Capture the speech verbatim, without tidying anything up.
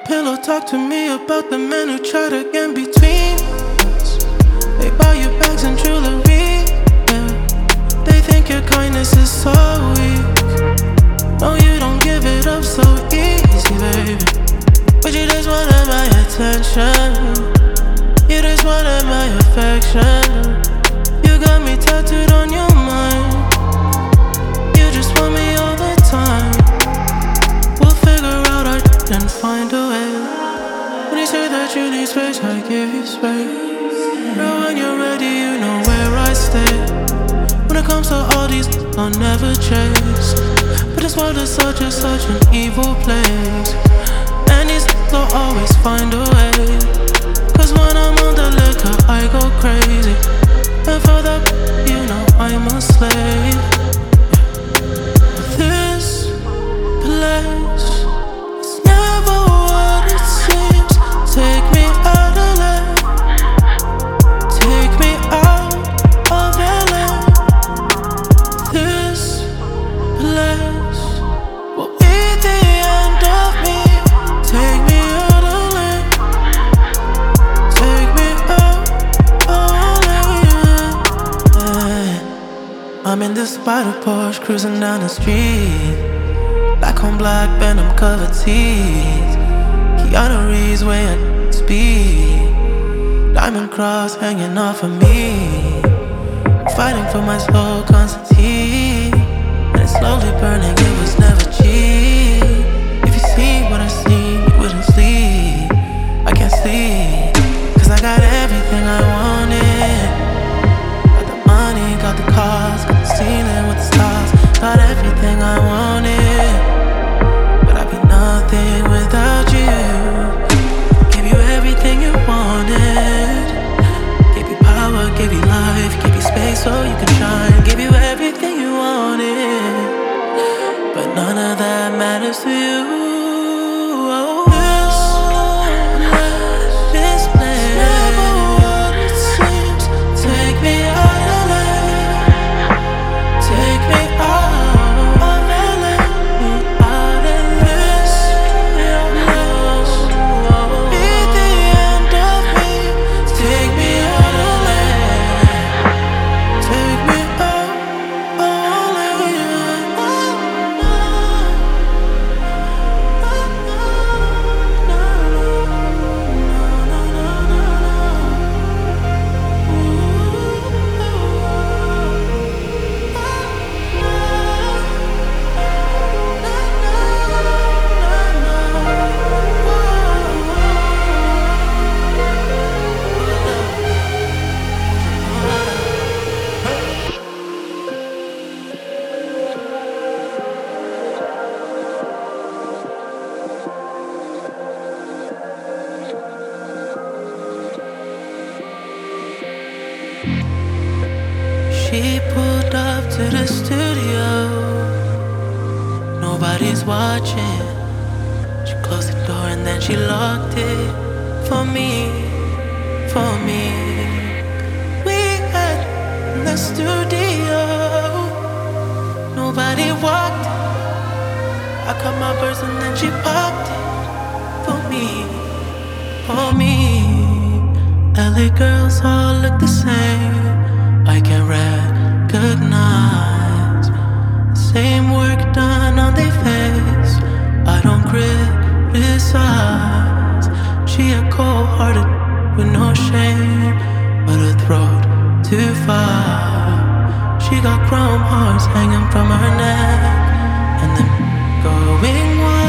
pillow talk to me about the men who try to get between us. They buy you bags and jewelry, yeah. They think your kindness is so weak. No, you don't give it up so easy, baby. But you just wanted my attention. You just wanted my affection. You got me tattooed on your mind. You just want me all the time. We'll figure out our shit and find a way. When you say that you need space, I give you space. Girl, when you're ready, you know where I stay. When it comes to all these, I'll never chase. But this world is such a, such an evil place. And these will always find a way. Cause when I'm on the liquor, I go crazy. And for that, you know I'm a slave. This place is never what it seems. Take me out of L A. Take me out of L A. This place will be the end of me. Take me out of L A. Take me out of L A. I'm in this spider Porsche cruising down the street. Black on black, Venom covered teeth. Keanu Reeves weighing speed. Diamond cross hanging off of me. I'm fighting for my soul, Constantine. And it's slowly burning, it was never cheap. If you see what I see, you wouldn't sleep. I can't sleep, cause I got everything I wanted. Got the money, got the cars, got the ceiling with the stars. Got everything I wanted, but I'd be nothing without you. Give you everything you wanted. Give you power, give you life, give you space so you can shine. Give you everything you wanted, but none of that matters to you. This place never what it seems. Take me out of L A. Take me out of L A. Out of this place. Be the end of me. Take me out of L A. Take me out of L She pulled up to the studio. Nobody's watching. She closed the door and then she locked it. For me, for me. We had in the studio. Nobody walked. I cut my burst and then she popped it. For me, for me. L A girls all look the same. I can recognize the same work done on their face. I don't criticize. She a cold-hearted with no shame, but her throat too far. She got chrome hearts hanging from her neck, and them going wild.